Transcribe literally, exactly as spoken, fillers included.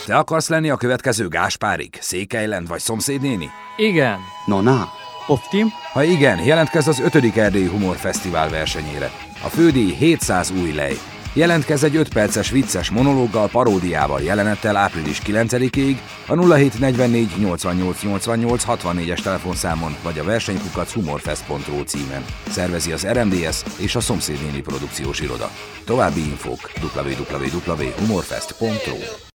Te akarsz lenni a következő Gáspárik, Székelyland vagy Szomszédnéni? Igen. No na, poftim? Ha igen, jelentkezz az ötödik Erdélyi Humor Fesztivál versenyére. A fődíj hétszáz új lej. Jelentkezz egy öt perces vicces monológgal, paródiával, jelenettel április kilencedikéig a nulla hét negyvennégy nyolcvannyolc nyolcvannyolc hatvannégyes telefonszámon vagy a versenykukac humorfest pont ro címen. Szervezi az er em dé es és a Szomszédnéni produkciós iroda. További infók double-u double-u double-u pont humorfest pont ro.